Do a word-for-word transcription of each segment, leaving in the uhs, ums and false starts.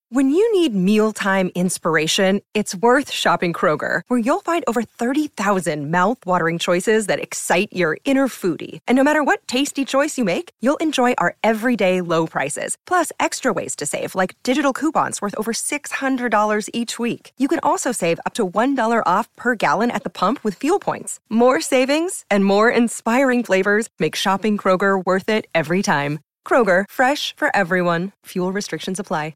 When you need mealtime inspiration, it's worth shopping Kroger, where you'll find over thirty thousand mouth-watering choices that excite your inner foodie. And no matter what tasty choice you make, you'll enjoy our everyday low prices, plus extra ways to save, like digital coupons worth over six hundred dollars each week. You can also save up to one dollar off per gallon at the pump with fuel points. More savings and more inspiring flavors make shopping Kroger worth it every time. Kroger, fresh for everyone. Fuel restrictions apply.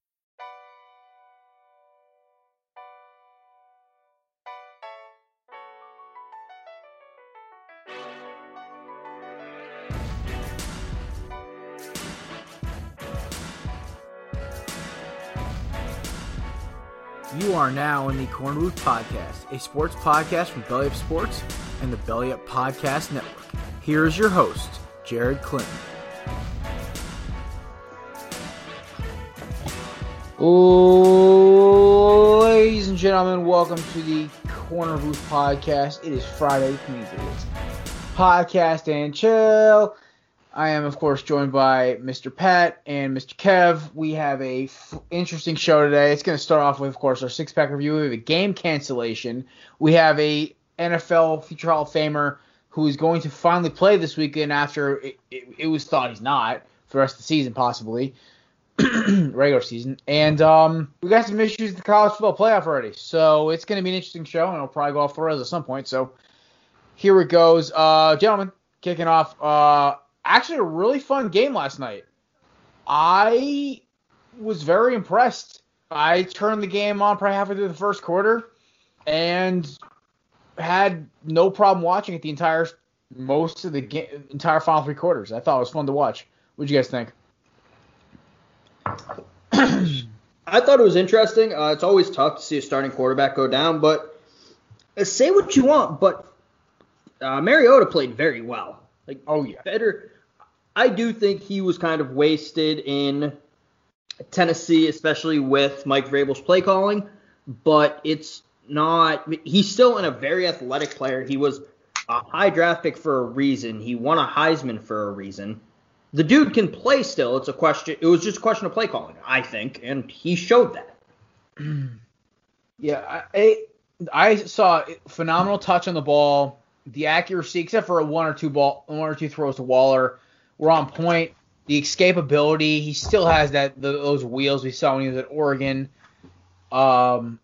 You are now in the Corner Booth Podcast, a sports podcast from Belly Up Sports and the Belly Up Podcast Network. Here is your host, Jared Clinton. Ladies and gentlemen, welcome to the Corner Booth Podcast. It is Friday, which means it is Podcast and Chill. I am, of course, joined by Mister Pat and Mister Kev. We have a f- interesting show today. It's going to start off with, of course, our six-pack review. We have a game cancellation. We have a N F L future Hall of Famer who is going to finally play this weekend after it, it, it was thought he's not for the rest of the season, possibly, regular season. And um, we got some issues with the college football playoff already. So it's going to be an interesting show, and it'll probably go off the rails at some point. So here it goes. Uh, gentlemen, kicking off. Uh, Actually, a really fun game last night. I was very impressed. I turned the game on probably halfway through the first quarter and had no problem watching it the entire most of the game, entire final three quarters. I thought it was fun to watch. What did you guys think? I thought it was interesting. Uh, it's always tough to see a starting quarterback go down, but uh, say what you want, but uh, Mariota played very well. Like, oh yeah, better. I do think he was kind of wasted in Tennessee, especially with Mike Vrabel's play calling, but it's not. He's still in a very athletic player. He was a high draft pick for a reason. He won a Heisman for a reason. The dude can play still. It's a question. It was just a question of play calling, I think, and he showed that. Yeah, I I saw phenomenal touch on the ball. The accuracy, except for a one or two ball, one or two throws to Waller, were on point. The escapability, he still has that the, those wheels we saw when he was at Oregon. Um,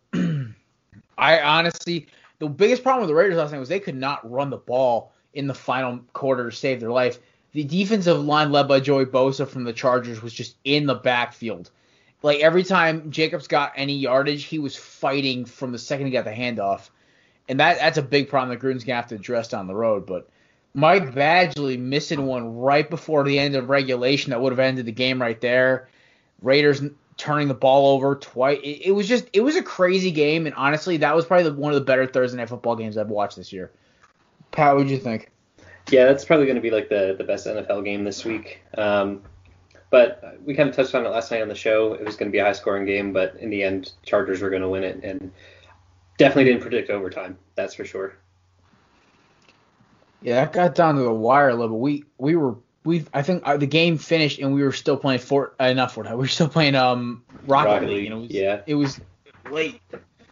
I honestly, the biggest problem with the Raiders last night was they could not run the ball in the final quarter to save their life. The defensive line led by Joey Bosa from the Chargers was just in the backfield. Like every time Jacobs got any yardage, he was fighting from the second he got the handoff. And that that's a big problem that Gruden's going to have to address down the road. But Mike Badgley missing one right before the end of regulation that would have ended the game right there. Raiders turning the ball over twice. It, it was just it was a crazy game, and honestly, that was probably the, one of the better Thursday night football games I've watched this year. Pat, what did you think? Yeah, that's probably going to be like the, the best N F L game this week. Um, but we kind of touched on it last night on the show. It was going to be a high-scoring game, but in the end, Chargers were going to win it, and definitely didn't predict overtime. That's for sure. Yeah, that got down to the wire a little bit. We we were we I think uh, the game finished and we were still playing Fort uh, not Fortnite. We were still playing um Rocket, Rocket League. League. You know, it was, yeah, it was late,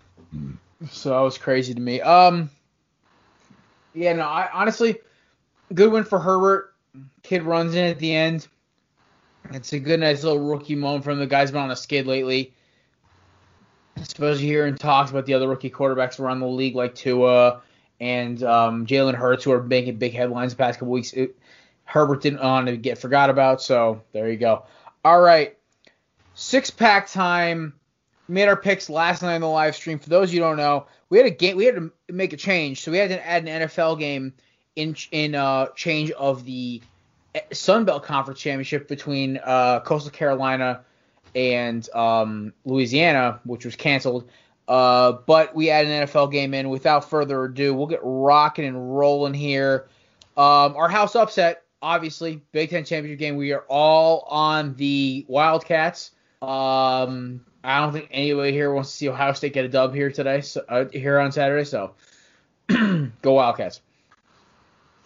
so that was crazy to me. Um, yeah, no, I honestly, good win for Herbert. Kid runs in at the end. It's a good, nice little rookie moment from the guy's been on a skid lately. Especially hearing talks about the other rookie quarterbacks around the league like Tua and um, Jalen Hurts, who are making big headlines the past couple weeks. It, Herbert didn't want to get forgot about, so there you go. All right, six-pack time. We made our picks last night on the live stream. For those of you who don't know, we had a game. We had to make a change, so we had to add an N F L game in in uh, change of the Sun Belt Conference Championship between uh, Coastal Carolina and um, Louisiana, which was canceled. Uh, but we add an N F L game in. Without further ado, we'll get rocking and rolling here. Um, our house upset, obviously, Big Ten Championship game. We are all on the Wildcats. Um, I don't think anybody here wants to see Ohio State get a dub here today, so, uh, here on Saturday. So go Wildcats.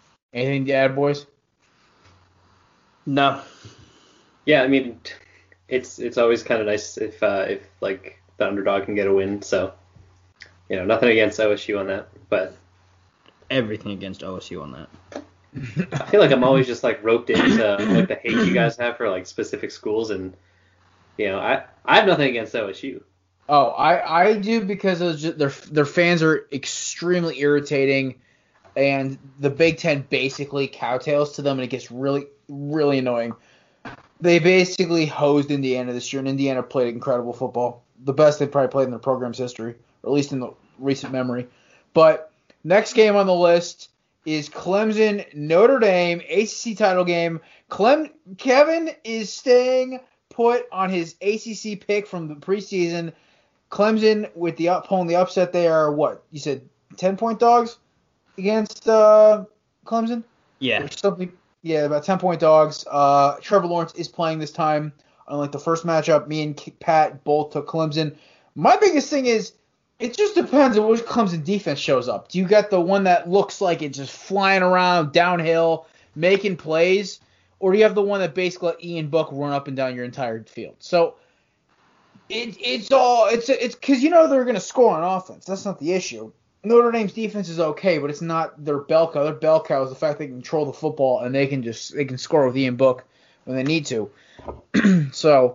Anything to add, boys? No. Yeah, I mean, it's it's always kind of nice if uh, if like the underdog can get a win. So you know, nothing against O S U on that, but everything against O S U on that. I feel like I'm always just like roped into like the hate you guys have for like specific schools, and you know, I I have nothing against O S U. Oh, I, I do because of just, their their fans are extremely irritating, and the Big Ten basically cowtails to them, and it gets really really annoying. They basically hosed Indiana this year, and Indiana played incredible football, the best they've probably played in their program's history, or at least in the recent memory. But next game on the list is Clemson Notre Dame, A C C title game. Clem Kevin is staying put on his A C C pick from the preseason. Clemson with the up pulling the upset. They are what you said, ten point dogs against uh, Clemson. Yeah, or something. Yeah, about ten point dogs. Uh, Trevor Lawrence is playing this time. Unlike the first matchup, me and Pat both took Clemson. My biggest thing is it just depends on which Clemson defense shows up. Do you got the one that looks like it's just flying around downhill, making plays, or do you have the one that basically let Ian Book run up and down your entire field? So it, it's all it's it's because you know they're going to score on offense. That's not the issue. Notre Dame's defense is okay, but it's not their bell cow. Their bell cow is the fact they can control the football and they can just they can score with Ian Book when they need to. So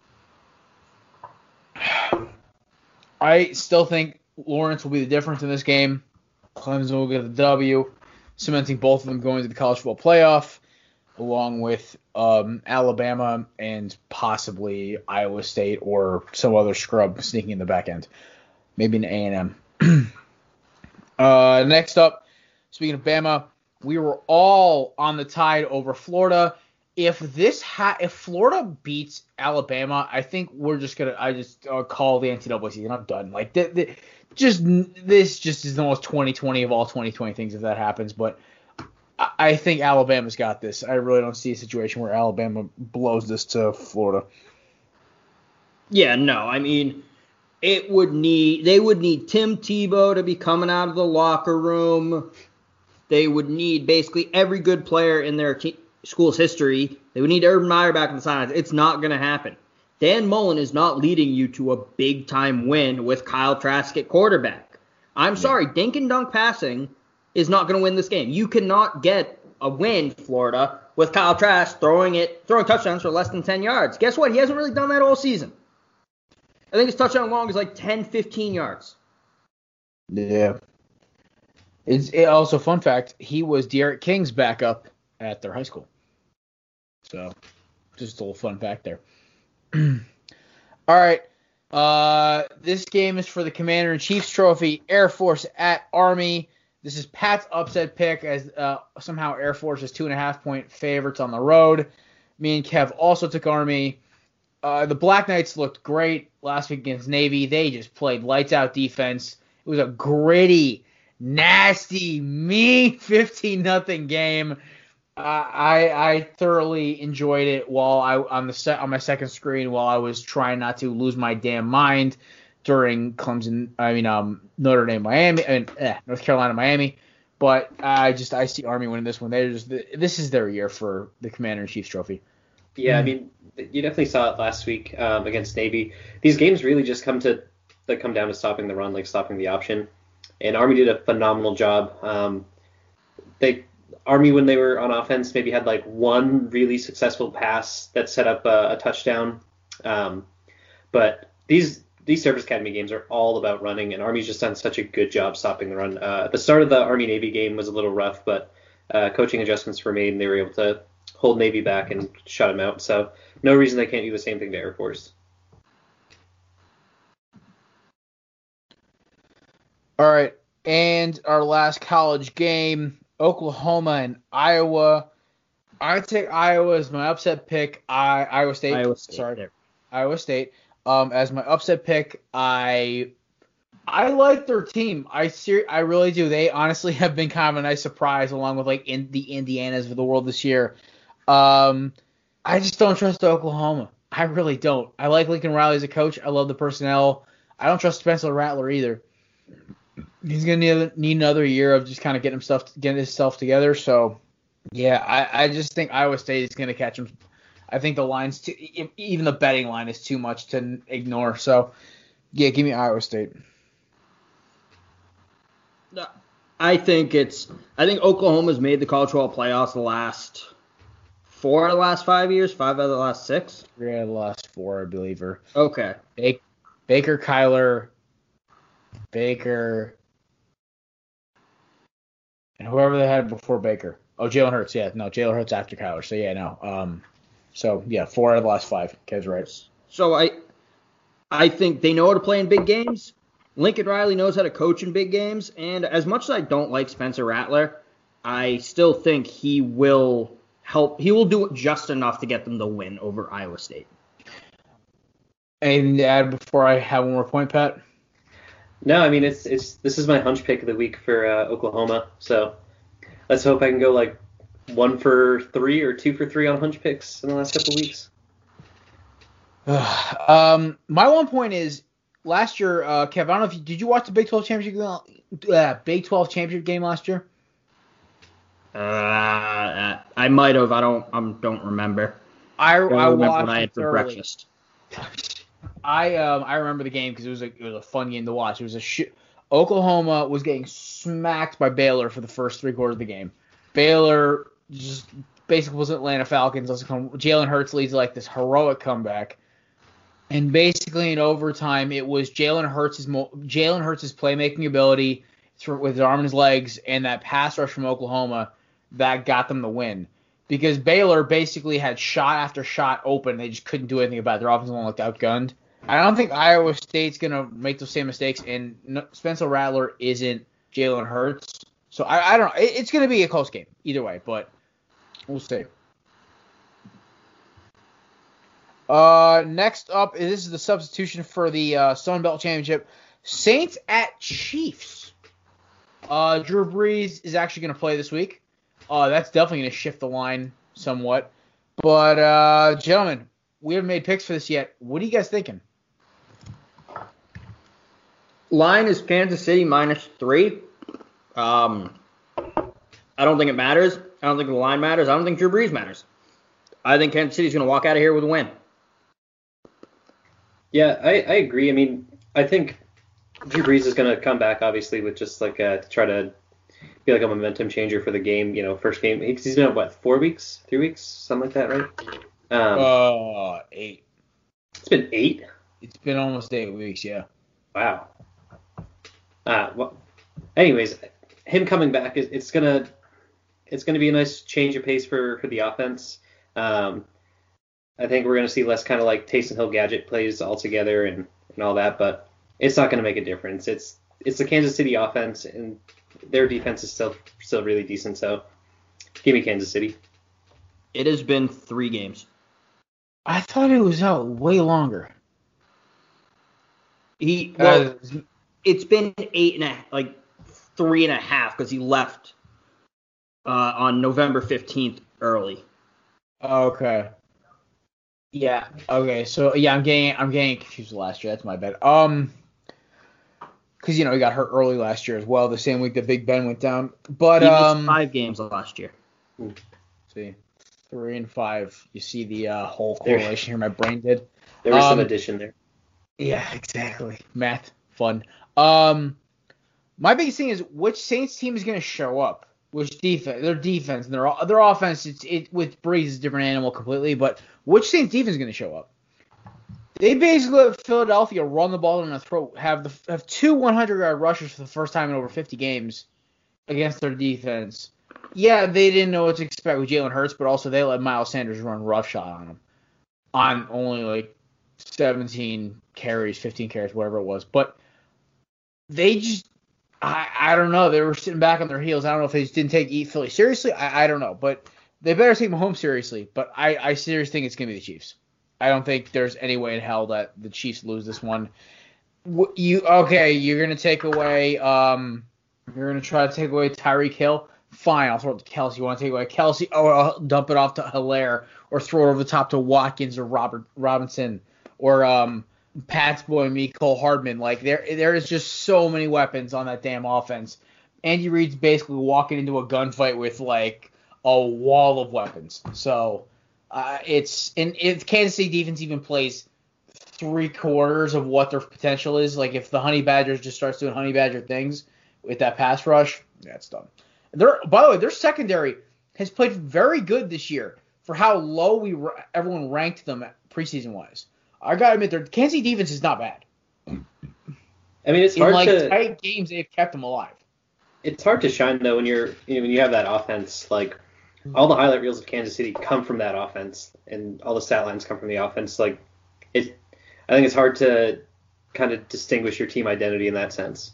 I still think Lawrence will be the difference in this game. Clemson will get the W, cementing both of them going to the college football playoff, along with um, Alabama and possibly Iowa State or some other scrub sneaking in the back end. Maybe an A and M. uh, next up, speaking of Bama, we were all on the Tide over Florida. If this ha- if Florida beats Alabama, I think we're just gonna I just uh, call the N C double A season. I'm done. Like the, the, just this just is the most twenty twenty of all twenty twenty things if that happens. But I, I think Alabama's got this. I really don't see a situation where Alabama blows this to Florida. Yeah, no. I mean, it would need they would need Tim Tebow to be coming out of the locker room. They would need basically every good player in their team. School's history. They would need Urban Meyer back on the sidelines. It's not going to happen. Dan Mullen is not leading you to a big-time win with Kyle Trask at quarterback. I'm yeah. sorry, dink and dunk passing is not going to win this game. You cannot get a win, Florida, with Kyle Trask throwing it, throwing touchdowns for less than ten yards. Guess what? He hasn't really done that all season. I think his touchdown long is like ten, fifteen yards. Yeah. It's it also, fun fact, he was De'Aaron King's backup at their high school. So, just a little fun fact there. All right. Uh, this game is for the Commander-in-Chief's Trophy, Air Force at Army. This is Pat's upset pick, as uh, somehow Air Force is two and a half point favorites on the road. Me and Kev also took Army. Uh, the Black Knights looked great last week against Navy. They just played lights-out defense. It was a gritty, nasty, mean fifteen nothing game. I I thoroughly enjoyed it while I on the set on my second screen while I was trying not to lose my damn mind during Clemson. I mean um Notre Dame Miami and eh, North Carolina Miami, but I just I see Army winning this one. They're just this is their year for the Commander-in-Chief's Trophy. Yeah, I mean you definitely saw it last week um, against Navy. These games really just come to they come down to stopping the run, like stopping the option. And Army did a phenomenal job. Um, they Army, when they were on offense, maybe had like one really successful pass that set up a, a touchdown. Um, but these these Service Academy games are all about running, and Army's just done such a good job stopping the run. Uh, the start of the Army-Navy game was a little rough, but uh, coaching adjustments were made, and they were able to hold Navy back and shut them out. So no reason they can't do the same thing to Air Force. All right, and our last college game, Oklahoma and Iowa. I take Iowa as my upset pick. I Iowa State. Iowa State. Sorry, Iowa State. Um, as my upset pick, I I like their team. I ser- I really do. They honestly have been kind of a nice surprise, along with like in the Indianas of the world this year. Um, I just don't trust Oklahoma. I really don't. I like Lincoln Riley as a coach. I love the personnel. I don't trust Spencer Rattler either. He's gonna need, need another year of just kind of getting himself getting himself together. So, yeah, I, I just think Iowa State is gonna catch him. I think the line's too, even the betting line is too much to ignore. So, yeah, give me Iowa State. I think it's. I think Oklahoma's made the college football playoffs the last four out of the last five years, five out of the last six. Three out of the last four, I believe. Or okay. Baker, Baker, Kyler, Baker, and whoever they had before Baker. Oh, Jalen Hurts. Yeah, no, Jalen Hurts after Kyler. So yeah, no. Um, so yeah, four out of the last five. Kev's right. So I, I think they know how to play in big games. Lincoln Riley knows how to coach in big games, and as much as I don't like Spencer Rattler, I still think he will help. He will do it just enough to get them the win over Iowa State. Anything to add before I have one more point, Pat? No, I mean it's it's this is my hunch pick of the week for uh, Oklahoma. So let's hope I can go like one for three or two for three on hunch picks in the last couple of weeks. um, my one point is. Last year, uh, Kev, I don't know if you did you watch the Big twelve championship uh, Big twelve championship game last year? Uh, I might have. I don't. I don't remember. I, I, don't I remember watched what I had for thoroughly. breakfast. I um I remember the game because it was a it was a fun game to watch. It was a sh- Oklahoma was getting smacked by Baylor for the first three quarters of the game. Baylor just basically was Atlanta Falcons. Jalen Hurts leads like this heroic comeback. And basically in overtime, it was Jalen Hurts' mo- Jalen Hurts' playmaking ability with his arm and his legs and that pass rush from Oklahoma that got them the win. Because Baylor basically had shot after shot open. They just couldn't do anything about it. Their offensive line looked outgunned. I don't think Iowa State's going to make those same mistakes. And no, Spencer Rattler isn't Jalen Hurts. So I, I don't know. It, it's going to be a close game either way. But we'll see. Uh, next up, this is the substitution for the uh, Sun Belt Championship. Saints at Chiefs. Uh, Drew Brees is actually going to play this week. Uh, that's definitely going to shift the line somewhat. But, uh, gentlemen, we haven't made picks for this yet. What are you guys thinking? Line is Kansas City minus three. Um, I don't think it matters. I don't think the line matters. I don't think Drew Brees matters. I think Kansas City's going to walk out of here with a win. Yeah, I, I agree. I mean, I think Drew Brees is going to come back, obviously, with just like a, to try to be like a momentum changer for the game. You know, first game. He's been, what, four weeks? Three weeks? Something like that, right? Um, uh, eight. It's been eight? It's been almost eight weeks, yeah. Wow. Uh, well, anyways, him coming back, it, it's going to it's gonna be a nice change of pace for, for the offense. Um, I think we're going to see less kind of like Taysom Hill gadget plays altogether and, and all that, but it's not going to make a difference. It's it's the Kansas City offense, and their defense is still still really decent. So give me Kansas City. It has been three games. I thought it was out way longer. He well, uh, it's been eight and a like three and a half because he left uh, on November fifteenth early. Okay. Yeah. Okay. So yeah, I'm getting I'm getting confused with last year. That's my bad. Um, because you know he got hurt early last year as well, the same week that Big Ben went down. But he um, missed five games last year. See, three and five. You see the uh, whole correlation here. My brain did. There was um, some addition there. Yeah, exactly. Math, fun. Um, my biggest thing is which Saints team is going to show up. Which defense? Their defense and their their offense. It's it with Brees is a different animal completely. But which Saints defense is going to show up? They basically let Philadelphia run the ball in their throat. Have the have two one hundred yard rushers for the first time in over fifty games against their defense. Yeah, they didn't know what to expect with Jalen Hurts, but also they let Miles Sanders run roughshod on them on only like seventeen carries, fifteen carries, whatever it was. But they just. I, I don't know. They were sitting back on their heels. I don't know if they just didn't take eat Philly seriously. I, I don't know. But they better take Mahomes seriously. But I, I seriously think it's going to be the Chiefs. I don't think there's any way in hell that the Chiefs lose this one. You Okay, you're going to take away um, – you're going to try to take away Tyreek Hill. Fine, I'll throw it to Kelsey. You want to take away Kelsey? Oh, I'll dump it off to Hilaire or throw it over the top to Watkins or Robert Robinson or um, – Pat's boy, Mecole Hardman. Like, there, there is just so many weapons on that damn offense. Andy Reid's basically walking into a gunfight with, like, a wall of weapons. So, Uh, it's and if Kansas City defense even plays three quarters of what their potential is, like if the Honey Badgers just starts doing Honey Badger things with that pass rush, yeah, it's done. They're, by the way, their secondary has played very good this year for how low we everyone ranked them preseason wise. I gotta admit, their Kansas City defense is not bad. I mean, it's In hard like to tight games, they've kept them alive. It's hard to shine though when you're you know, when you have that offense. Like all the highlight reels of Kansas City come from that offense, and all the stat lines come from the offense. Like it, I think it's hard to kind of distinguish your team identity in that sense.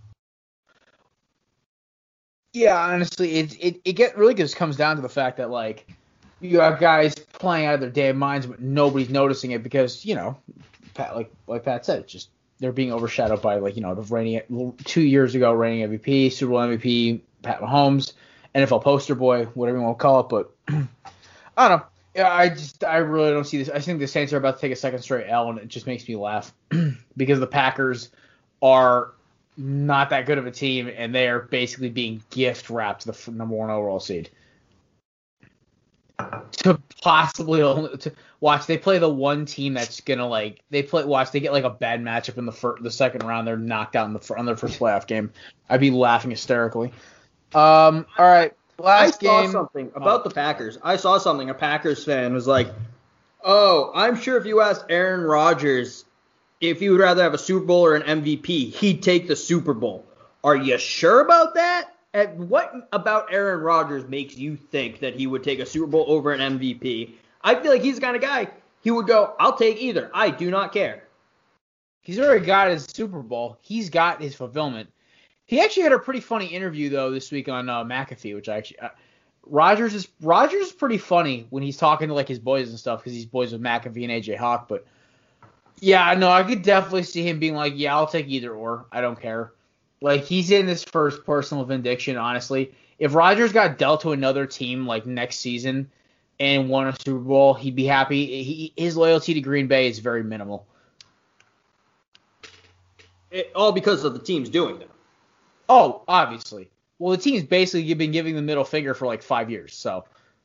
Yeah, honestly, it it it get really just comes down to the fact that like you have guys playing out of their damn minds, but nobody's noticing it because you know, Pat, like like Pat said, it's just they're being overshadowed by like you know the reigning two years ago reigning M V P, Super Bowl M V P, Pat Mahomes, N F L poster boy, whatever you want to call it. But I don't know. Yeah, I just I really don't see this. I think the Saints are about to take a second straight L, and it just makes me laugh because the Packers are not that good of a team, and they are basically being gift wrapped the number one overall seed. To possibly only, to watch, they play the one team that's gonna like they play. Watch, they get like a bad matchup in the first, the second round. They're knocked out in the on their first playoff game. I'd be laughing hysterically. Um, all right, last I saw game. something about oh. the Packers. I saw something. A Packers fan was like, "Oh, I'm sure if you asked Aaron Rodgers if he would rather have a Super Bowl or an M V P, he'd take the Super Bowl. Are you sure about that? And what about Aaron Rodgers makes you think that he would take a Super Bowl over an M V P? I feel like he's the kind of guy, he would go, I'll take either. I do not care. He's already got his Super Bowl. He's got his fulfillment. He actually had a pretty funny interview, though, this week on uh, McAfee, which I actually uh, – Rodgers is Rodgers is pretty funny when he's talking to, like, his boys and stuff because he's boys with McAfee and A J Hawk, but – yeah, no, I could definitely see him being like, yeah, I'll take either or. I don't care. Like, he's in this first personal vindication, honestly. If Rodgers got dealt to another team, like, next season and won a Super Bowl, he'd be happy. He, his loyalty to Green Bay is very minimal. It, all because of the team's doing them. Oh, obviously. Well, the team's basically been giving the middle finger for, like, five years, so.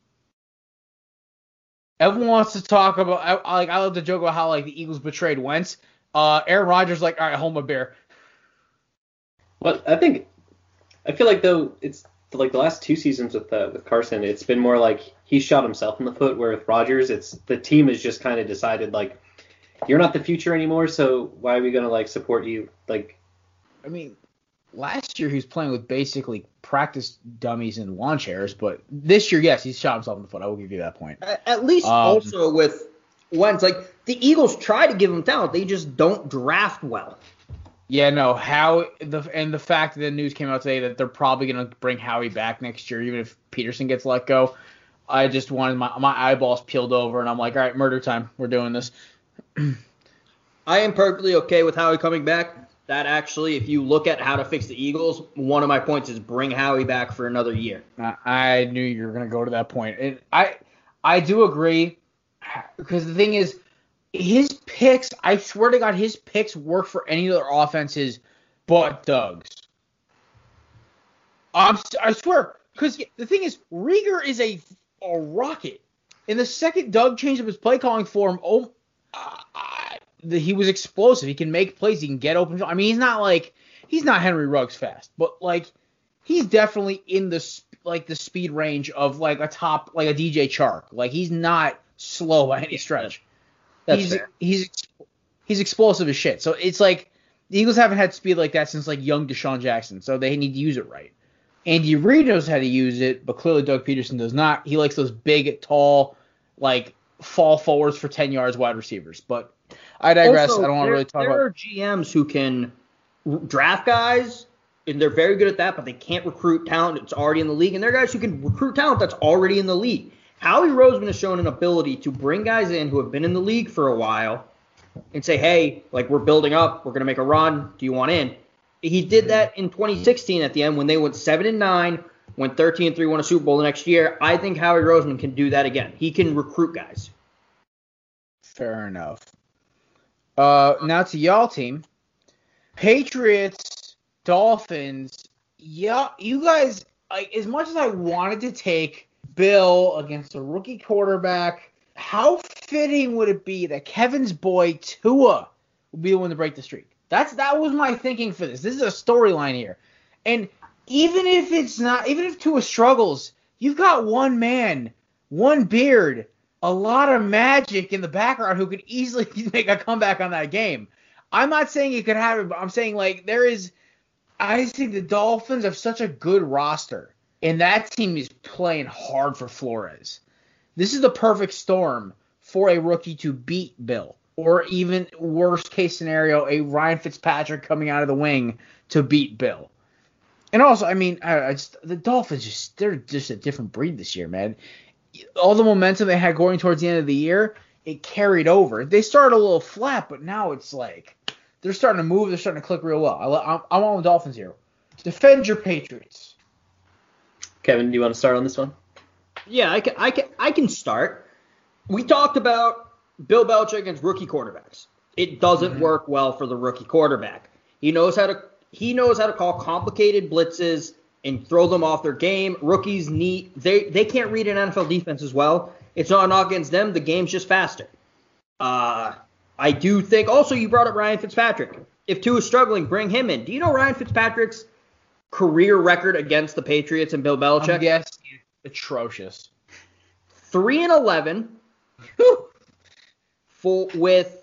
Everyone wants to talk about, I, like, I love to joke about how, like, the Eagles betrayed Wentz. Uh, Aaron Rodgers, like, all right, hold my beer. Well, I think, I feel like, though, it's, like, the last two seasons with uh, with Carson, it's been more like he shot himself in the foot, where with Rodgers, it's, the team has just kind of decided, like, you're not the future anymore, so why are we going to, like, support you? Like, I mean, last year he was playing with basically practice dummies and lawn chairs, but this year, yes, he's shot himself in the foot. I will give you that point. At least um, also with Wentz, like the Eagles try to give him talent, they just don't draft well. Yeah, no, how the and the fact that the news came out today that they're probably going to bring Howie back next year, even if Peterson gets let go. I just wanted my my eyeballs peeled over, and I'm like, all right, murder time. We're doing this. I am perfectly okay with Howie coming back. That actually, if you look at how to fix the Eagles, one of my points is bring Howie back for another year. I knew you were going to go to that point. And I I do agree, because the thing is, his picks, I swear to God, his picks work for any other offenses but Doug's. I'm, I swear, because the thing is, Rieger is a, a rocket. And the second Doug changed up his play calling for him, oh, uh, the, he was explosive. He can make plays. He can get open. I mean, he's not like he's not Henry Ruggs fast, but like he's definitely in the like the speed range of like a top like a D J Chark. Like he's not slow by any stretch. That's he's fair. he's he's explosive as shit. So it's like the Eagles haven't had speed like that since like young Deshaun Jackson. So they need to use it right. Andy Reid knows how to use it, but clearly Doug Peterson does not. He likes those big, tall, like fall forwards for ten yards wide receivers. But I digress. Also, I don't want to really talk there about. There are G Ms who can draft guys, and they're very good at that, but they can't recruit talent that's already in the league. And there are guys who can recruit talent that's already in the league. Howie Roseman has shown an ability to bring guys in who have been in the league for a while and say, hey, like we're building up, we're going to make a run. Do you want in? He did that in twenty sixteen at the end when they went seven and nine, went thirteen and three, won a Super Bowl the next year. I think Howie Roseman can do that again. He can recruit guys. Fair enough. Uh, now to y'all team. Patriots, Dolphins. Yeah, you guys, like, as much as I wanted to take Bill against a rookie quarterback how fitting would it be that Kevin's boy Tua would be the one to break the streak? That's that was my thinking for this. This is a storyline here. And even if it's not, even if Tua struggles, you've got one man, one beard, a lot of magic in the background who could easily make a comeback on that game. I'm not saying it could happen, but I'm saying, like, there is – I think the Dolphins have such a good roster, and that team is playing hard for Flores. This is the perfect storm for a rookie to beat Bill, or even worst case scenario, a Ryan Fitzpatrick coming out of the wing to beat Bill. And also, I mean, I, I just, the Dolphins, just they're just a different breed this year, man. All the momentum they had going towards the end of the year, it carried over. They started a little flat, but now it's like they're starting to move. They're starting to click real well. I, I'm, I'm on the Dolphins here. Defend your Patriots. Kevin, do you want to start on this one? Yeah, I can, I can, I can start. We talked about Bill Belichick against rookie quarterbacks. It doesn't mm-hmm. work well for the rookie quarterback. He knows how to he knows how to call complicated blitzes and throw them off their game. Rookies need they they can't read an N F L defense as well. It's not a knock against them. The game's just faster. Uh, I do think also you brought up Ryan Fitzpatrick. If Tua is struggling, bring him in. Do you know Ryan Fitzpatrick's career record against the Patriots and Bill Belichick? Yes, atrocious. Three and eleven, full with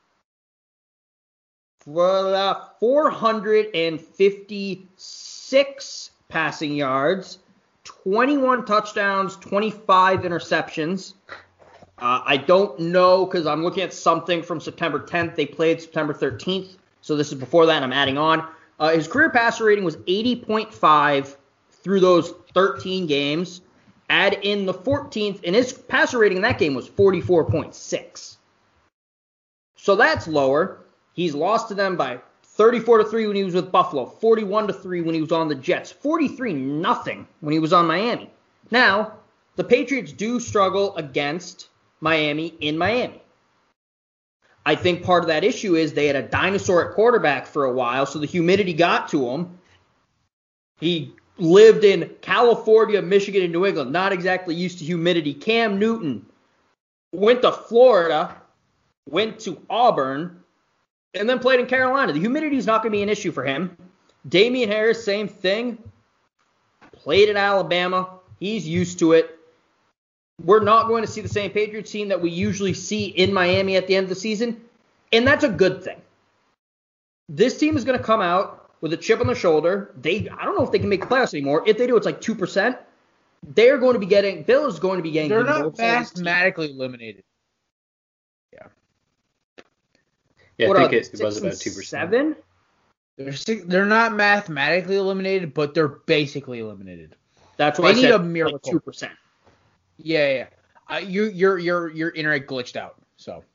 uh, four hundred fifty-six passing yards, twenty-one touchdowns, twenty-five interceptions. Uh, I don't know because I'm looking at something from September tenth. They played September thirteenth, so this is before that, and I'm adding on. Uh, his career passer rating was eighty point five through those thirteen games. Add in the fourteenth, and his passer rating in that game was forty-four point six. So that's lower. He's lost to them by thirty-four to three when he was with Buffalo, forty-one to three when he was on the Jets, forty-three nothing when he was on Miami. Now, the Patriots do struggle against Miami in Miami. I think part of that issue is they had a dinosaur at quarterback for a while, so the humidity got to him. He lived in California, Michigan, and New England, not exactly used to humidity. Cam Newton went to Florida, went to Auburn, and then played in Carolina. The humidity is not going to be an issue for him. Damian Harris, same thing. Played at Alabama. He's used to it. We're not going to see the same Patriots team that we usually see in Miami at the end of the season, and that's a good thing. This team is going to come out with a chip on their shoulder. They, I don't know if they can make the playoffs anymore. If they do, it's like two percent. They're going to be getting, Bill is going to be getting. They're not mathematically eliminated. Yeah. Yeah, what I think it, it was about two percent. Seven? They're six, they're not mathematically eliminated, but they're basically eliminated. That's why they I need said a miracle. Like two percent. Yeah, yeah. Uh, you, your, your, your internet glitched out. So.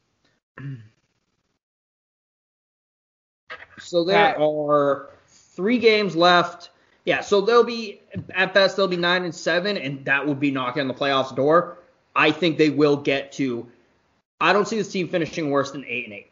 So there are three games left. Yeah, so they'll be, at best, they'll be nine and seven, and that would be knocking on the playoffs door. I think they will get to, I don't see this team finishing worse than eight and eight.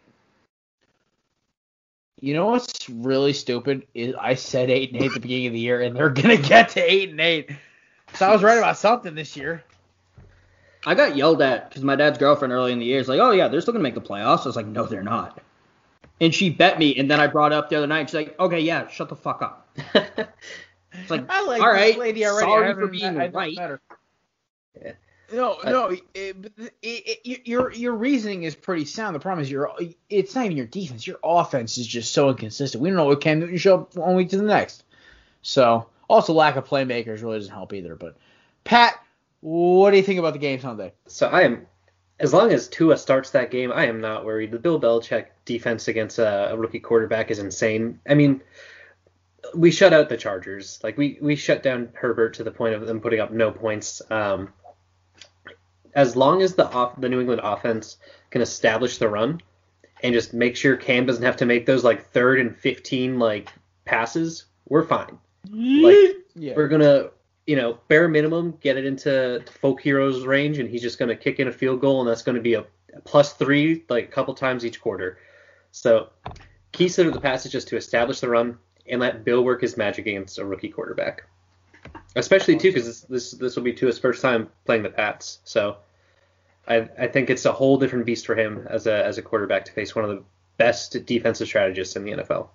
You know what's really stupid is I said eight and eight at the beginning of the year, and they're gonna get to eight and eight. So I was right about something this year. I got yelled at because my dad's girlfriend early in the year is like, "Oh yeah, they're still gonna make the playoffs." I was like, "No, they're not." And she bet me, and then I brought it up the other night. And she's like, "Okay, yeah, shut the fuck up." It's like, I like all this right, lady already. sorry for being I, I right. Yeah. No, no, it, it, it, your your reasoning is pretty sound. The problem is your it's not even your defense. Your offense is just so inconsistent. We don't know what Cam Newton show up one week to the next. So also lack of playmakers really doesn't help either. But Pat, what do you think about the game Sunday? So I am, as long as Tua starts that game, I am not worried. The Bill Belichick defense against a, a rookie quarterback is insane. I mean, we shut out the Chargers. Like we we shut down Herbert to the point of them putting up no points. Um, As long as the off, the New England offense can establish the run and just make sure Cam doesn't have to make those like third and fifteen like passes, we're fine. Like yeah. We're gonna, you know, bare minimum get it into Folk Heroes range, and he's just gonna kick in a field goal, and that's gonna be a, a plus three like a couple times each quarter. So key to the pass is just to establish the run and let Bill work his magic against a rookie quarterback. Especially too, because this, this this will be Tua's first time playing the Pats. So I, I think it's a whole different beast for him as a as a quarterback to face one of the best defensive strategists in the N F L.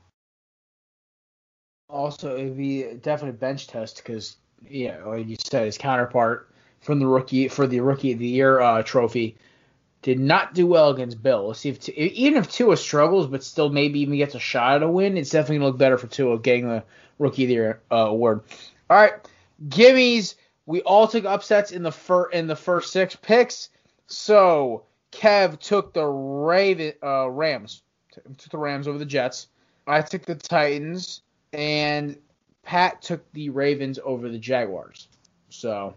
Also, it'd be definitely a bench test because, yeah, like you said, his counterpart from the rookie for the Rookie of the Year uh, trophy did not do well against Bill. Let's see if even if Tua struggles, but still maybe even gets a shot at a win, it's definitely gonna look better for Tua getting the Rookie of the Year uh, award. All right, gimmies. We all took upsets in the fir- in the first six picks. So Kev took the Raven uh, Rams, took the Rams over the Jets. I took the Titans, and Pat took the Ravens over the Jaguars. So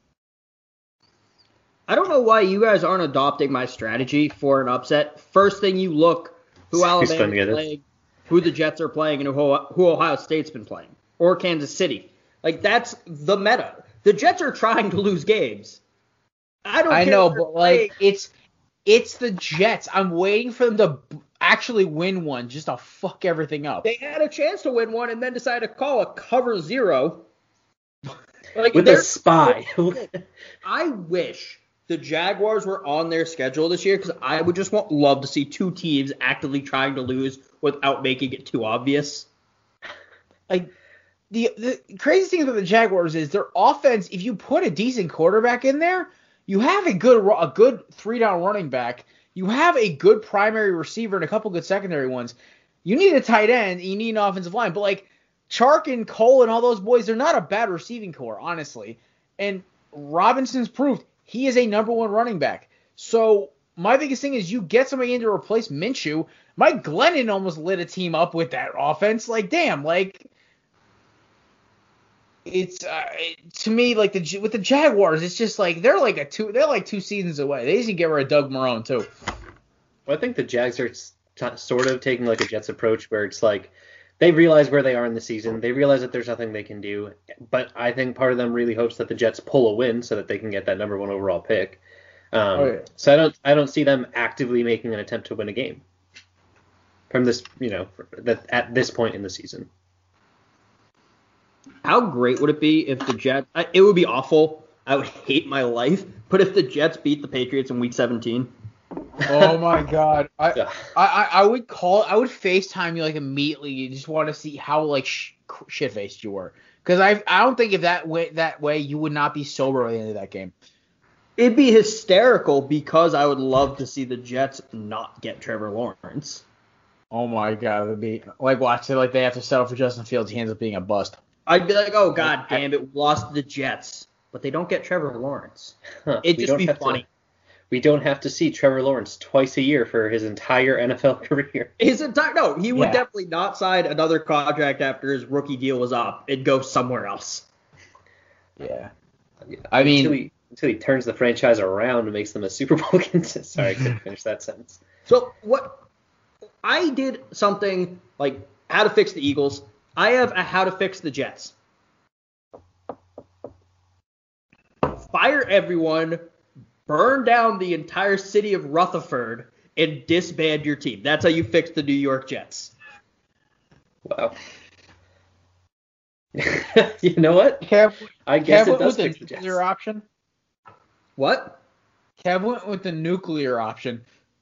I don't know why you guys aren't adopting my strategy for an upset. First thing you look who Alabama's playing, who the Jets are playing, and who, who Ohio State's been playing, or Kansas City. Like, that's the meta. The Jets are trying to lose games. I don't. I care know, but like it's it's the Jets. I'm waiting for them to actually win one, just to fuck everything up. They had a chance to win one and then decided to call a cover zero. Like, with a spy. I wish the Jaguars were on their schedule this year because I would just want love to see two teams actively trying to lose without making it too obvious. Like. The, the crazy thing about the Jaguars is their offense, if you put a decent quarterback in there, you have a good a good three-down running back. You have a good primary receiver and a couple good secondary ones. You need a tight end. You need an offensive line. But, like, Chark and Cole and all those boys, they're not a bad receiving core, honestly. And Robinson's proved he is a number one running back. So my biggest thing is you get somebody in to replace Minshew. Mike Glennon almost lit a team up with that offense. Like, damn, like – It's uh, to me like the with the Jaguars, it's just like they're like a two they're like two seasons away. They just need to get rid of Doug Marrone too. Well, I think the Jags are t- sort of taking like a Jets approach where it's like they realize where they are in the season. They realize that there's nothing they can do. But I think part of them really hopes that the Jets pull a win so that they can get that number one overall pick. Um, oh, yeah. So I don't I don't see them actively making an attempt to win a game from this you know that at this point in the season. How great would it be if the Jets – it would be awful. I would hate my life. But if the Jets beat the Patriots in Week seventeen. Oh, my God. I, yeah. I, I would call – I would FaceTime you, like, immediately. You just want to see how, like, sh- shit-faced you were. Because I I don't think if that way, that way you would not be sober at the end of that game. It'd be hysterical because I would love to see the Jets not get Trevor Lawrence. Oh, my God. It would be – like, watch it. Like, they have to settle for Justin Fields. He ends up being a bust. I'd be like, oh, God damn it, we lost to the Jets. But they don't get Trevor Lawrence. Huh, It'd just be funny. To, we don't have to see Trevor Lawrence twice a year for his entire N F L career. His entire No, he would yeah. definitely not sign another contract after his rookie deal was up. It'd go somewhere else. Yeah. I mean, until he, until he turns the franchise around and makes them a Super Bowl contender. Sorry, I couldn't finish that sentence. So, what I did something like how to fix the Eagles. I have a how to fix the Jets. Fire everyone, burn down the entire city of Rutherford, and disband your team. That's how you fix the New York Jets. Wow. You know what? Kev, I guess Kev it does went fix with the the Jets. nuclear option. What? Kev went with the nuclear option.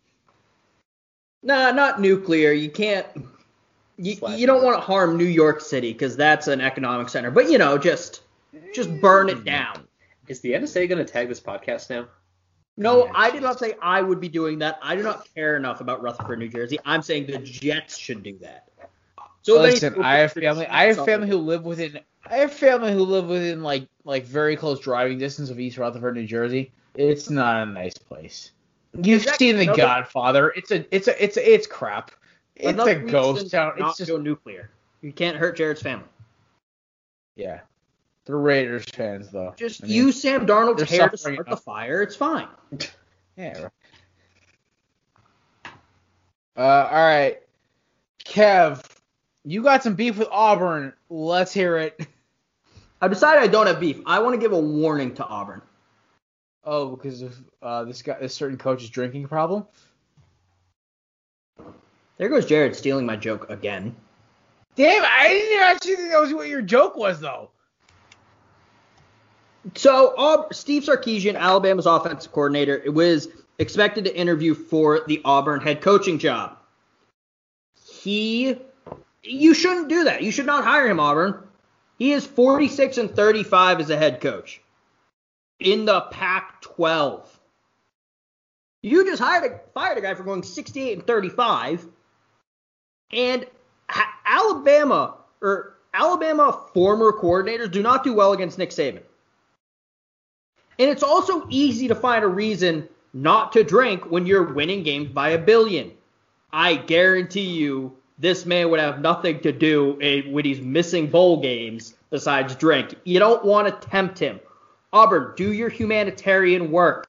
Nah, not nuclear. You can't... You, you don't want to harm New York City because that's an economic center. But, you know, just just burn it down. Is the N S A going to tag this podcast now? No, I did not say I would be doing that. I do not care enough about Rutherford, New Jersey. I'm saying the Jets should do that. So listen, I have family. I have family who live within. I have family who live within like like very close driving distance of East Rutherford, New Jersey. It's not a nice place. You've seen The Godfather. It's a it's a it's a, it's crap. It's a ghost town. It's just go nuclear. You can't hurt Jared's family. Yeah, they're Raiders fans though. Just I mean, use Sam Darnold's hair to start the fire. It's fine. Yeah. Uh, all right, Kev, you got some beef with Auburn. Let's hear it. I decided I don't have beef. I want to give a warning to Auburn. Oh, because of uh, this guy, this certain coach's drinking problem. There goes Jared stealing my joke again. Damn, I didn't actually think that was what your joke was, though. So uh, Steve Sarkisian, Alabama's offensive coordinator, it was expected to interview for the Auburn head coaching job. He, you shouldn't do that. You should not hire him, Auburn. He is forty-six and thirty-five as a head coach in the Pac twelve. You just hired a, fired a guy for going sixty-eight and thirty-five, and ha- Alabama or Alabama former coordinators do not do well against Nick Saban. And it's also easy to find a reason not to drink when you're winning games by a billion. I guarantee you this man would have nothing to do when he's missing bowl games besides drink. You don't want to tempt him. Auburn, do your humanitarian work.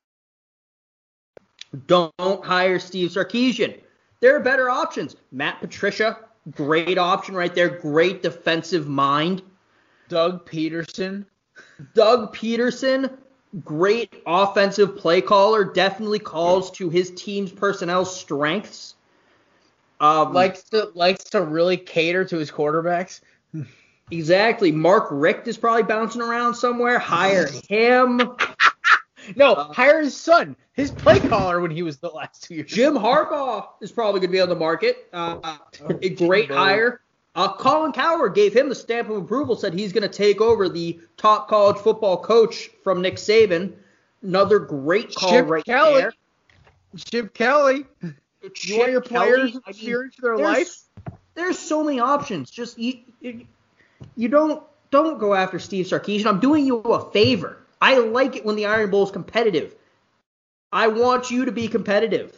Don't hire Steve Sarkisian. There are better options. Matt Patricia, great option right there. Great defensive mind. Doug Peterson. Doug Peterson, great offensive play caller. Definitely calls to his team's personnel strengths. Um, likes to likes to really cater to his quarterbacks. Exactly. Mark Richt is probably bouncing around somewhere. Hire him. No, uh, hire his son, his play caller when he was the last two years. Jim Harbaugh is probably going to be on the market. Uh, oh, a great Jim hire. Uh, Colin Cowherd gave him the stamp of approval, said he's going to take over the top college football coach from Nick Saban. Another great call Chip right Kelly. there. Chip Kelly. Chip you want your players Kelly, I mean, cheering for their there's, life? There's so many options. Just you, you, you don't don't go after Steve Sarkisian. I'm doing you a favor. I like it when the Iron Bowl is competitive. I want you to be competitive.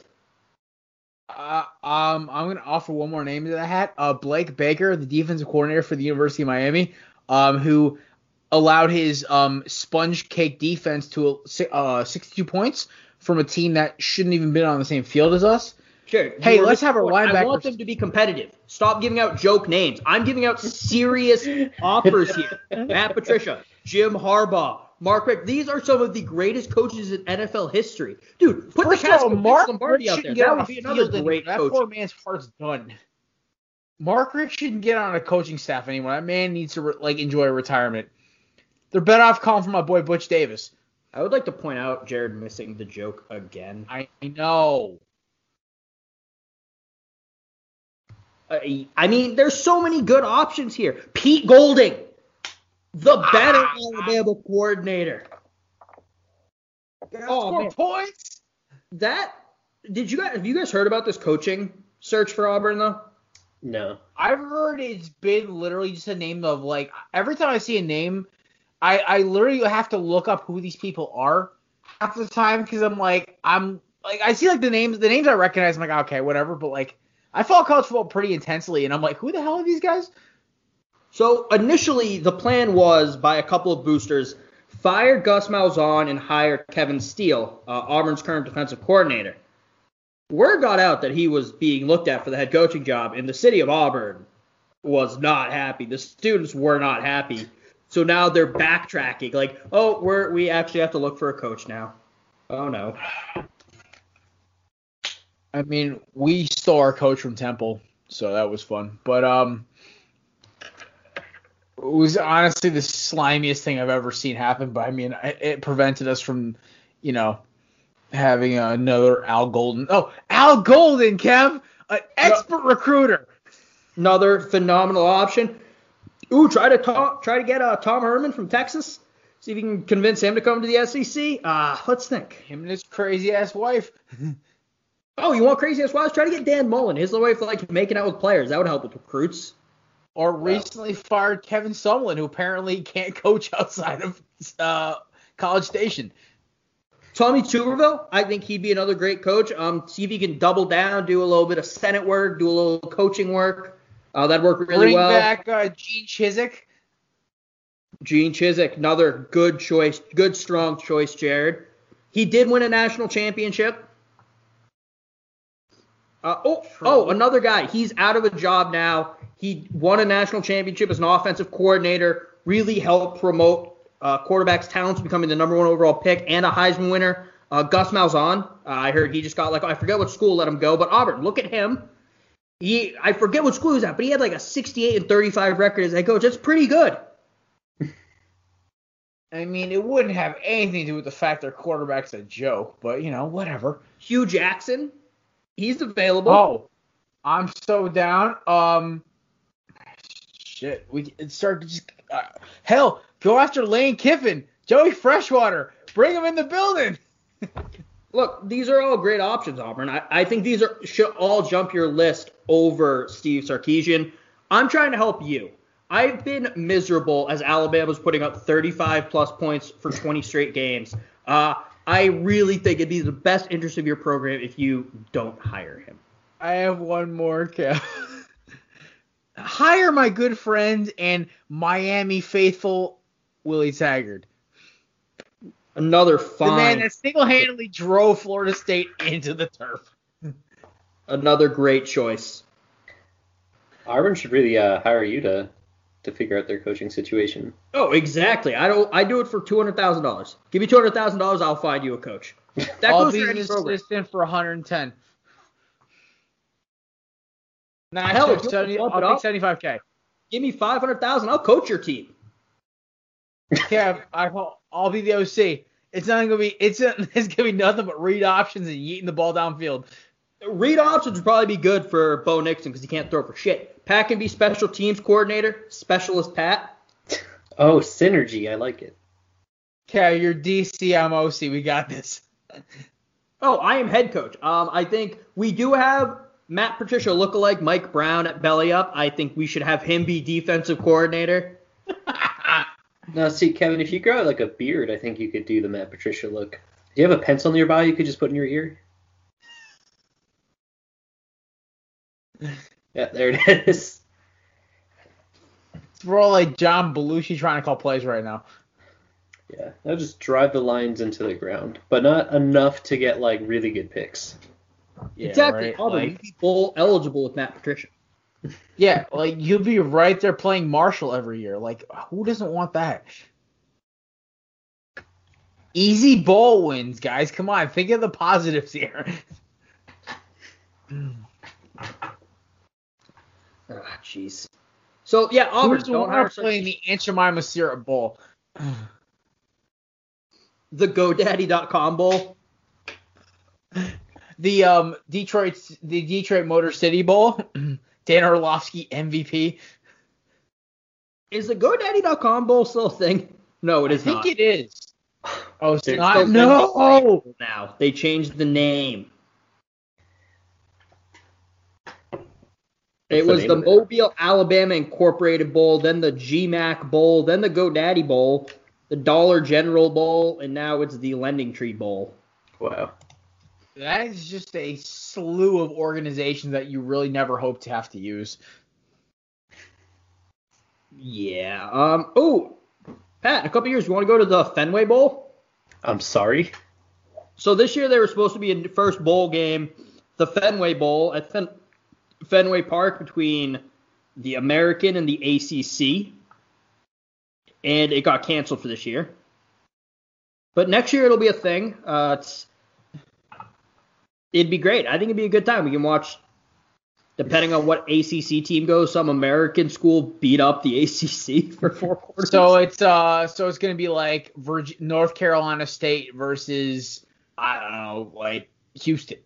Uh, um, I'm going to offer one more name to the hat. Uh, Blake Baker, the defensive coordinator for the University of Miami, um, who allowed his um sponge cake defense to uh sixty-two points from a team that shouldn't even been on the same field as us. Sure. Hey, let's have our linebackers. I want them to be competitive. Stop giving out joke names. I'm giving out serious offers here. Matt Patricia, Jim Harbaugh, Mark Richt. These are some of the greatest coaches in N F L history. Dude, put First the cast of all, of Mark Lombardi out there. Get That would be another great that coach. That poor man's part's done. Mark Richt shouldn't get on a coaching staff anymore. That man needs to re- like enjoy retirement. They're better off calling for my boy Butch Davis. I would like to point out Jared missing the joke again. I know. I mean, there's so many good options here. Pete Golding, the better ah, Alabama coordinator. Oh, man. Points. That did you guys have you guys heard about this coaching search for Auburn though? No. I've heard it's been literally just a name of like every time I see a name, I I literally have to look up who these people are half the time because I'm like I'm like I see like the names the names I recognize. I'm like okay whatever, but like. I follow college football pretty intensely, and I'm like, who the hell are these guys? So initially, the plan was, by a couple of boosters, fire Gus Malzahn and hire Kevin Steele, uh, Auburn's current defensive coordinator. Word got out that he was being looked at for the head coaching job, and the city of Auburn was not happy. The students were not happy. So now they're backtracking, like, oh, we're we actually have to look for a coach now. Oh, no. I mean, we stole our coach from Temple, so that was fun. But um, it was honestly the slimiest thing I've ever seen happen. But I mean, it prevented us from, you know, having another Al Golden. Oh, Al Golden, Kev, an expert no. recruiter. Another phenomenal option. Ooh, try to talk, try to get uh, Tom Herman from Texas. See if you can convince him to come to the S E C. Uh, let's think. Him and his crazy ass wife. Oh, you want crazy ass wives? Try to get Dan Mullen. His wife like making out with players. That would help with recruits. Or recently wow. fired Kevin Sumlin, who apparently can't coach outside of uh, College Station. Tommy Tuberville, I think he'd be another great coach. Um, see if he can double down, do a little bit of Senate work, do a little coaching work. Uh, that'd work really Bring well. Bring back uh, Gene Chizik. Gene Chizik, another good choice, good strong choice, Jared. He did win a national championship. Uh, oh, oh, another guy. He's out of a job now. He won a national championship as an offensive coordinator, really helped promote uh, quarterbacks' talents, becoming the number one overall pick and a Heisman winner. Uh, Gus Malzahn, uh, I heard he just got like, I forget what school let him go, but Auburn, look at him. He, I forget what school he was at, but he had like a sixty-eight and thirty-five record as head coach. That's pretty good. I mean, it wouldn't have anything to do with the fact their quarterback's a joke, but, you know, whatever. Hugh Jackson, he's available. Oh, I'm so down. Um, shit, we can start to just uh, hell go after Lane Kiffin, Joey Freshwater, bring him in the building. Look, these are all great options, Auburn. I, I think these are should all jump your list over Steve Sarkisian. I'm trying to help you. I've been miserable as Alabama's putting up thirty-five plus points for twenty straight games. Uh, I really think it'd be the best interest of your program if you don't hire him. I have one more, Kev. Hire my good friend and Miami faithful Willie Taggart. Another fine. The man that single-handedly drove Florida State into the turf. Another great choice. Auburn should really uh, hire you to to figure out their coaching situation. Oh, exactly. I don't. I do it for two hundred thousand dollars. Give me two hundred thousand dollars, I'll find you a coach. That I'll goes be for any his program. assistant for one hundred ten. Nah, Hell, I'll, if you seventy, bump it I'll up- take seventy-five K. Give me five hundred thousand, I'll coach your team. Kev, I, I'll be the O C. It's not gonna be. It's a, it's gonna be nothing but read options and yeeting the ball downfield. Read options would probably be good for Bo Nixon because he can't throw for shit. Pat can be special teams coordinator, specialist Pat. Oh, synergy. I like it. Kev, you're D C, I'm O C. We got this. Oh, I am head coach. Um, I think we do have Matt Patricia lookalike Mike Brown at Belly Up. I think we should have him be defensive coordinator. Now, see, Kevin, if you grow out like a beard, I think you could do the Matt Patricia look. Do you have a pencil nearby you could just put in your ear? Yeah, there it is. We're all like John Belushi trying to call plays right now. Yeah, I'll just drive the lines into the ground, but not enough to get like really good picks. Yeah, exactly. right? Auburn, Like- you'd be bowl eligible with Matt Patricia. Yeah, like you'll be right there playing Marshall every year. Like, who doesn't want that? Easy bowl wins, guys. Come on, think of the positives here. Ah, jeez. So yeah, Who Auburn doesn't don't hire want to play in the Aunt Jemima Syrup Bowl? the GoDaddy dot com bowl. The um Detroit the Detroit Motor City Bowl. Dan Orlovsky M V P. Is the GoDaddy dot com bowl still a thing? No, it I is think not. it is. Oh, it's They're not. still No. Now they changed the name. It What's the was name the of it? Mobile, Alabama Incorporated Bowl, then the G MAC Bowl, then the GoDaddy Bowl, the Dollar General Bowl, and now it's the Lending Tree Bowl. Wow. That is just a slew of organizations that you really never hope to have to use. Yeah. Um. Oh, Pat, in a couple years, you want to go to the Fenway Bowl? I'm sorry. So this year they were supposed to be a first bowl game, the Fenway Bowl at Fen- Fenway Park between the American and the A C C, and it got canceled for this year. But next year it'll be a thing. Uh, it's it'd be great. I think it'd be a good time. We can watch, depending on what A C C team goes, some American school beat up the A C C for four quarters. So it's uh so it's gonna be like Virg- North Carolina State versus I don't know like Houston.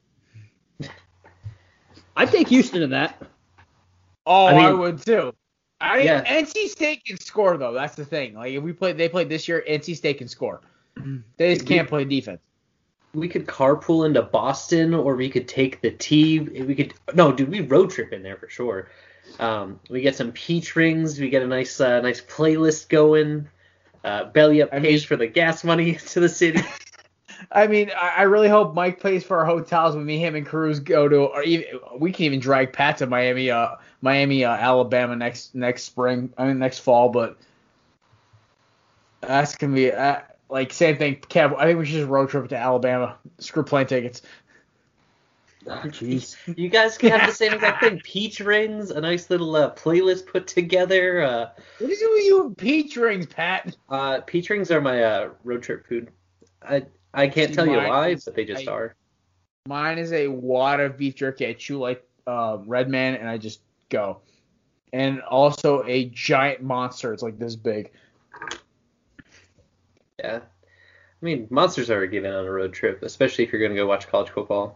I'd take Houston in that. Oh, I I, mean- would too. I Yeah. N C State can score though. That's the thing. Like if we play, they played this year. N C State can score. They just can't play defense. We could carpool into Boston, or we could take the T. We could no, dude. We road trip in there for sure. Um, we get some peach rings. We get a nice, uh, nice playlist going. Uh, Belly Up I pays mean- for the gas money to the city. I mean, I, I really hope Mike pays for our hotels when me, him, and Cruz go to, or even we can even drag Pat to Miami, uh, Miami, uh, Alabama next next spring. I mean next fall, but that's gonna be uh, like same thing. Kev, I think we should just road trip to Alabama. Screw plane tickets. Jeez. You guys can have the same exact thing. Peach rings, a nice little uh, playlist put together. Uh, What is it with you and peach rings, Pat? uh, peach rings are my uh, road trip food. I I can't See, tell you mine why, is- but they just I- are. Mine is a wad of beef jerky. I chew like uh, Red Man, and I just go. And also a giant monster. It's like this big. Yeah. I mean, monsters are a given on a road trip, especially if you're going to go watch college football.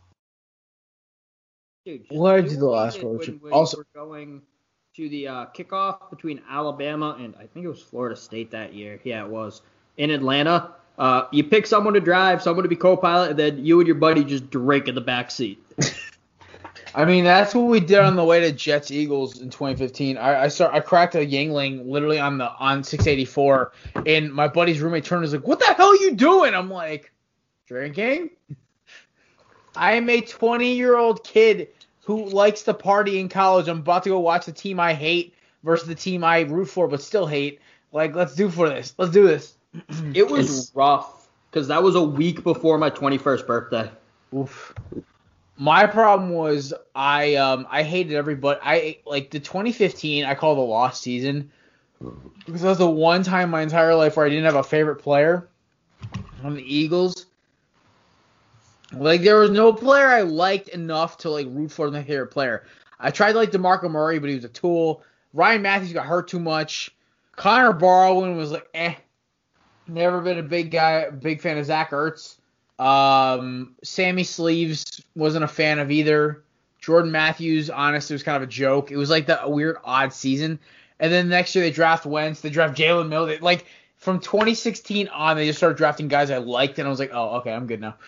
Dude, What they did were the last when, road when, trip? when Also, we're going to the uh, kickoff between Alabama and I think it was Florida State that year. Yeah, it was in Atlanta. Uh, you pick someone to drive, someone to be co-pilot, and then you and your buddy just drink in the back seat. I mean, that's what we did on the way to Jets Eagles in twenty fifteen. I I, start, I cracked a Yingling literally on the on six eighty-four, and my buddy's roommate turned and was like, "What the hell are you doing?" I'm like, "Drinking." I am a twenty-year-old kid who likes to party in college. I'm about to go watch the team I hate versus the team I root for but still hate. Like, let's do for this. Let's do this. It was rough because that was a week before my twenty-first birthday. Oof. My problem was I um I hated everybody. I like the twenty fifteen I call the lost season because that was the one time in my entire life where I didn't have a favorite player on the Eagles. Like there was no player I liked enough to like root for my favorite player. I tried to like DeMarco Murray, but he was a tool. Ryan Matthews got hurt too much. Connor Barwin was like eh. Never been a big guy, big fan of Zach Ertz. Um, Sammy Sleeves wasn't a fan of either. Jordan Matthews, honestly, was kind of a joke. It was like the a weird, odd season. And then next year they draft Wentz, they draft Jalen Mills. They, like from twenty sixteen on, they just started drafting guys I liked, and I was like, oh, okay, I'm good now.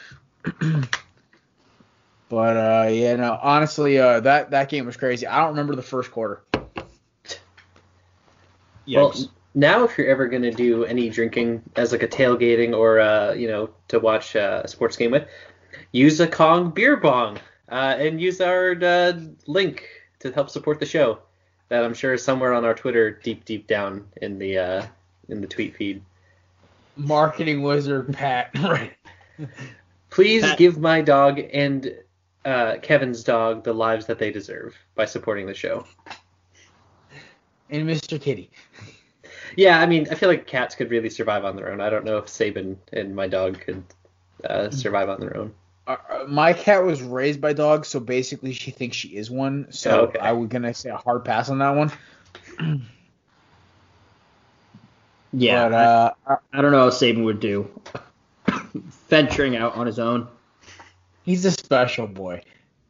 But uh, yeah, no, honestly, uh, that that game was crazy. I don't remember the first quarter. Well, now if you're ever going to do any drinking as like a tailgating or, uh, you know, to watch uh, a sports game with, use a Kong beer bong uh, and use our uh, link to help support the show that I'm sure is somewhere on our Twitter deep, deep down in the uh, in the tweet feed. Marketing wizard Pat. Right. Please Pat. give my dog and uh, Kevin's dog the lives that they deserve by supporting the show. And Mister Kitty. Yeah, I mean, I feel like cats could really survive on their own. I don't know if Saban and my dog could uh, survive on their own. Uh, my cat was raised by dogs, so basically she thinks she is one. So Oh, okay. I was gonna say a hard pass on that one. Yeah, But uh, I, I don't know how Saban would do venturing out on his own. he's a special boy.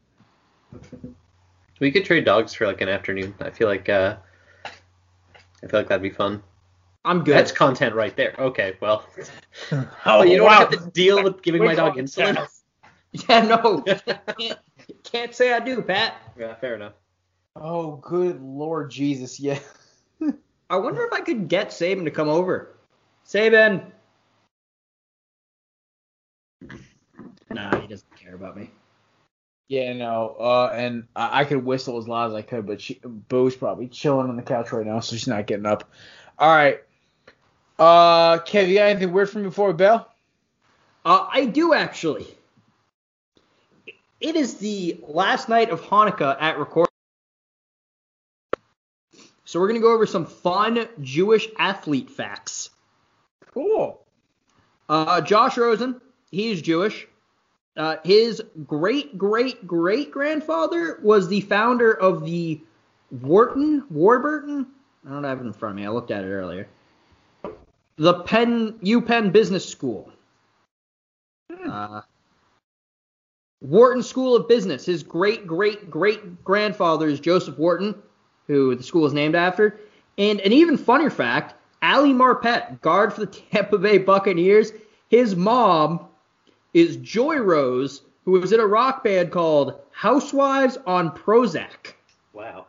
We could trade dogs for like an afternoon. I feel like uh, I feel like that'd be fun. I'm good. That's content right there. Okay, well, Oh, you don't wow. have to deal with giving my dog Quick insulin. podcast. Yeah, no. can't, can't say I do, Pat. Yeah, fair enough. Oh, good Lord Jesus, yeah. I wonder if I could get Saban to come over. Saban. Nah, he doesn't care about me. Yeah, no, uh, and I, I could whistle as loud as I could, but she, Boo's probably chilling on the couch right now, so she's not getting up. All right. Uh, Kev, you got anything weird for me before we bail? Uh, I do, actually. It is the last night of Hanukkah at Record. So we're going to go over some fun Jewish athlete facts. Cool. Uh, Josh Rosen, he is Jewish. Uh, his great-great-great-grandfather was the founder of the Wharton, Warburton? I don't have it in front of me. I looked at it earlier. The Penn, UPenn Business School. Uh, Wharton School of Business. His great-great-great-grandfather is Joseph Wharton, who the school is named after. And an even funnier fact, Ali Marpet, guard for the Tampa Bay Buccaneers, his mom is Joy Rose, who was in a rock band called Housewives on Prozac. Wow.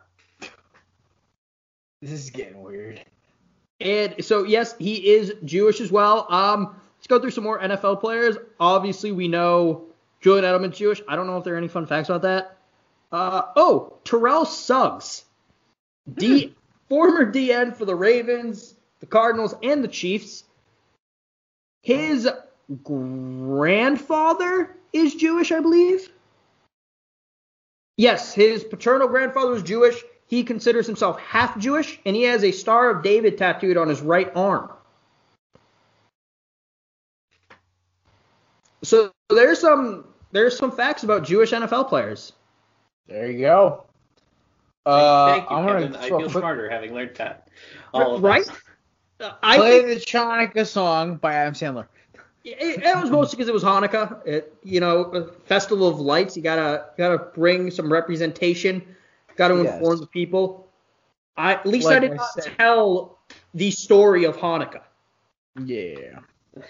This is getting weird. And so, yes, he is Jewish as well. Um, let's go through some more N F L players. Obviously, we know Julian Edelman's Jewish. I don't know if there are any fun facts about that. Uh, oh, Terrell Suggs, D, former D N for the Ravens, the Cardinals, and the Chiefs. His grandfather is Jewish, I believe. Yes, his paternal grandfather was Jewish. He considers himself half Jewish, and he has a Star of David tattooed on his right arm. So there's some there's some facts about Jewish N F L players. There you go. Uh, Thank you, I'm gonna Kevin. I throw a feel quick- smarter having learned that. All of Right? that. I Play think, the Chanukah song by Adam Sandler. It, it was mostly because it was Hanukkah. It, you know, a festival of lights. You gotta gotta bring some representation. Gotta Yes. inform the people. I, at least Like I did I not said- tell the story of Hanukkah. Yeah.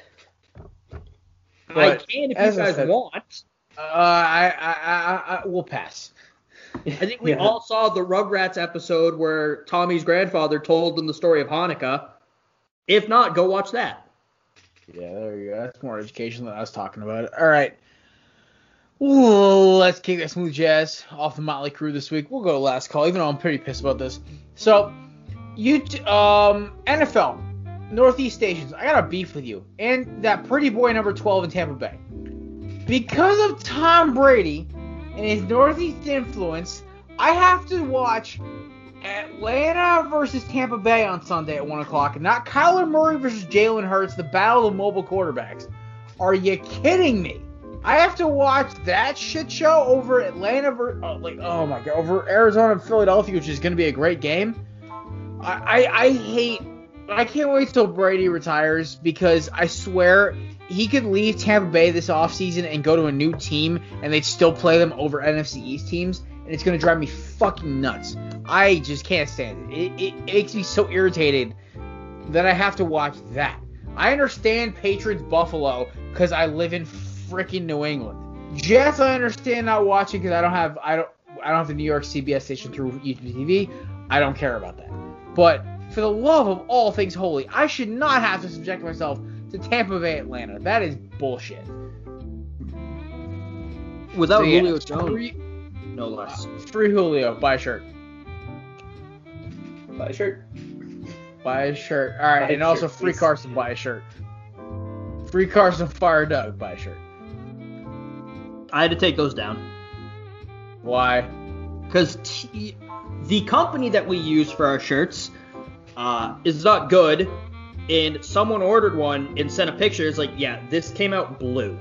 I But, can if as you I guys said- want. Uh, I, I, I, I, we'll pass. I think we Yeah. all saw the Rugrats episode where Tommy's grandfather told them the story of Hanukkah. If not, go watch that. Yeah, there you go. That's more education than I was talking about. All right. Ooh, let's kick that smooth jazz off the Motley Crue this week. We'll go to last call, even though I'm pretty pissed about this. So, you, t- um, N F L, Northeast Stations, I got a beef with you. And that pretty boy number twelve in Tampa Bay. Because of Tom Brady and his Northeast influence, I have to watch Atlanta versus Tampa Bay on Sunday at one o'clock, and not Kyler Murray versus Jalen Hurts, the battle of mobile quarterbacks. Are you kidding me? I have to watch that shit show over Atlanta, ver- oh, like oh my god, over Arizona and Philadelphia, which is going to be a great game. I, I I hate. I can't wait till Brady retires because I swear he could leave Tampa Bay this offseason and go to a new team, and they'd still play them over N F C East teams, and it's going to drive me fucking nuts. I just can't stand it. It, it makes me so irritated that I have to watch that. I understand Patriots Buffalo because I live in freaking New England. Jets I understand not watching because I don't have I don't I don't have the New York C B S station through YouTube T V. I don't care about that. But for the love of all things holy, I should not have to subject myself to Tampa Bay Atlanta. That is bullshit. Without So, yeah, Julio Jones, free, no less. free Julio, buy a shirt. Buy a shirt. Buy a shirt. All right, Buy a and also shirt, free please. Carson, buy a shirt. Free Carson, fire Doug, buy a shirt. I had to take those down. Why? Because t- the company that we use for our shirts uh, is not good, and someone ordered one and sent a picture. It's like, yeah, this came out blue.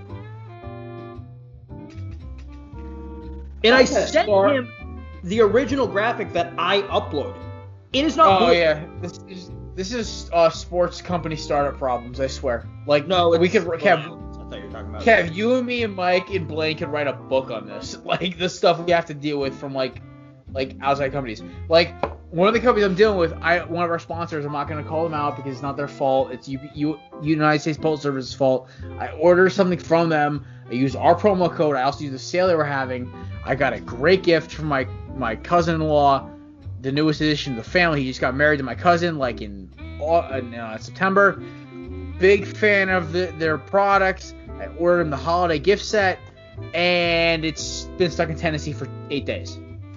And I Okay, sent Star- him the original graphic that I uploaded. It is not Oh blue. yeah, this is this is uh, sports company startup problems. I swear. Like No, we it's could Kev, I thought you were talking about Kev, you and me and Mike and Blaine could write a book on this. Like the stuff we have to deal with from like like outside companies. Like one of the companies I'm dealing with, I one of our sponsors. I'm not going to call them out because it's not their fault. It's you, you United States Postal Service's fault. I ordered something from them. I used our promo code. I also used the sale they were having. I got a great gift from my my cousin-in-law, the newest addition to the family. He just got married to my cousin like in, in uh, September. Big fan of the, their products. I ordered him the holiday gift set, and it's been stuck in Tennessee for eight days.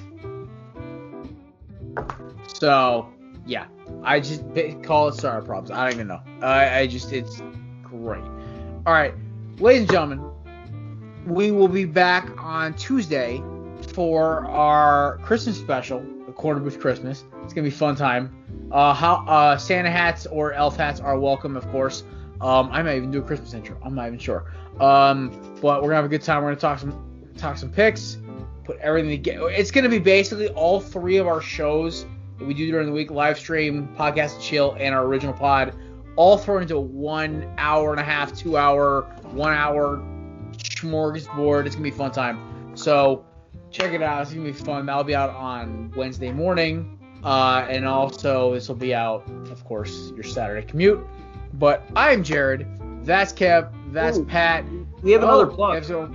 So, yeah, I just call it startup problems. I don't even know. I, I just, it's great. All right, ladies and gentlemen, we will be back on Tuesday for our Christmas special, A Quarter Booth Christmas. It's gonna be a fun time. Uh, how uh, Santa hats or elf hats are welcome, of course. Um, I might even do a Christmas intro. I'm not even sure. Um, but we're gonna have a good time. We're gonna talk some talk some picks, put everything together. It's gonna be basically all three of our shows that we do during the week: live stream, podcast, chill, and our original pod, all thrown into a one hour and a half, two hour, one hour smorgasbord. It's gonna be a fun time. So check it out. It's gonna be fun. That'll be out on Wednesday morning, uh, and also this will be out, of course, your Saturday commute. But I'm Jared. That's Kev. That's Ooh, Pat. We have another Oh, plug. Kev's going-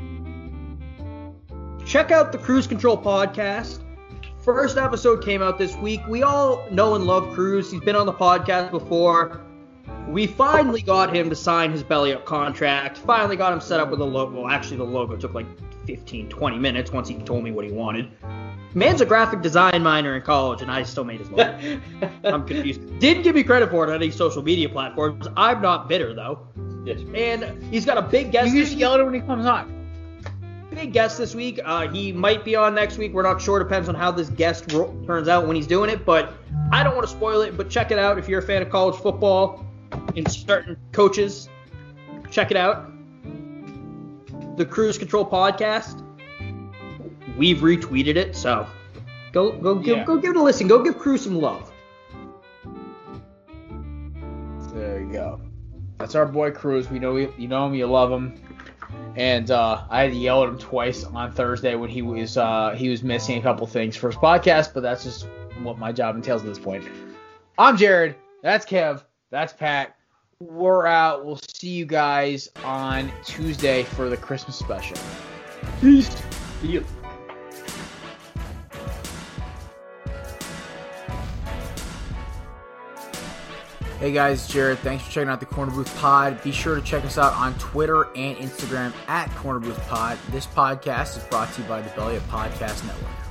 Check out the Cruise Control podcast. First episode came out this week. We all know and love Cruz. He's been on the podcast before. We finally got him to sign his belly up contract. Finally got him set up with a logo. Well, actually, the logo took like fifteen, twenty minutes once he told me what he wanted. Man's a graphic design minor in college, and I still made his logo. I'm confused. Didn't give me credit for it on any social media platforms. I'm not bitter, though. Yes. And he's got a big guest You can this just week. yell at him when he comes on. Big guest this week. Uh, he might be on next week. We're not sure. Depends on how this guest ro- turns out when he's doing it. But I don't want to spoil it. But check it out if you're a fan of college football and certain coaches. Check it out. The Cruise Control podcast. We've retweeted it, so go go give Yeah. go give it a listen. Go give Cruz some love. we go. That's our boy Cruz. We know you know him, you love him. And uh, I had to yell at him twice on Thursday when he was uh, he was missing a couple things for his podcast, but that's just what my job entails at this point. I'm Jared. That's Kev. That's Pat. We're out. We'll see you guys on Tuesday for the Christmas special. Peace. See you. Hey guys, Jared. Thanks for checking out the Corner Booth Pod. Be sure to check us out on Twitter and Instagram at Corner Booth Pod. This podcast is brought to you by the Belly Up Podcast Network.